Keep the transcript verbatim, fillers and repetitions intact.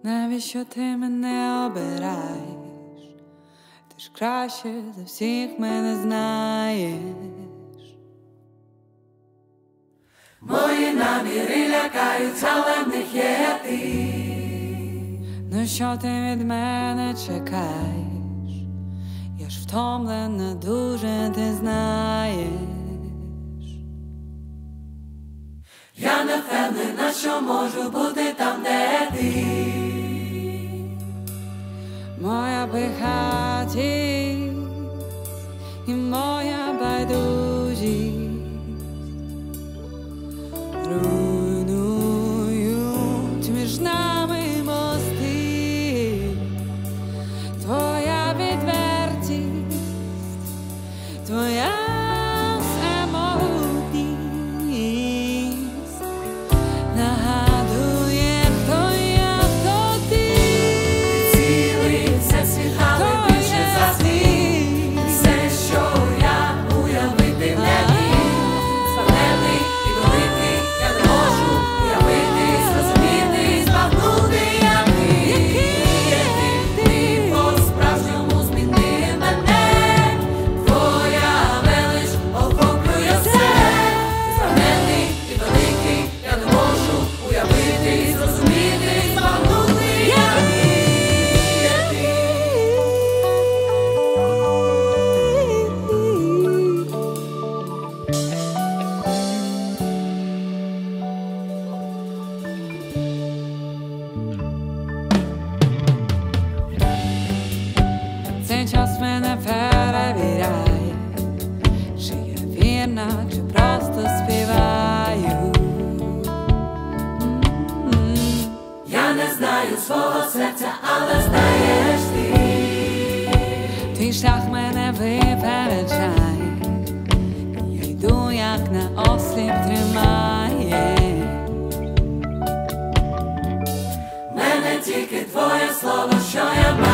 Навіщо ти мене обираєш? Ти ж краще за всіх мене знаєш. Мої наміри лякають, але в них є ти. Ну що ти від мене чекаєш? Я ж втомлена дуже, ти знаєш. Я не впевнена, що можу бути там, де ти. Моя пихатість і моя байдужість руйнують між нами мости. Твоя відвертість, твоя самотність нагадує, хто я, хто ти. Ти цілий всесвіт, але більше за світ. Все, що я уявити не міг. Спалений і великий, я не можу уявити, зрозуміти, збагнути, який є ти. Ти по-справжньому зміни мене. Твоя велич охоплює все. Спалений і великий, я не можу уявити, зрозуміти, збагнути, який є ти. Цей час мене перевіряє, чи я вірна, чи просто співаю. М-м. Я не знаю свого серця, але знаєш ти. Твій шлях мене випереджає, я йду, як на осліп тримає. Мене тільки твоє слово, що я маю.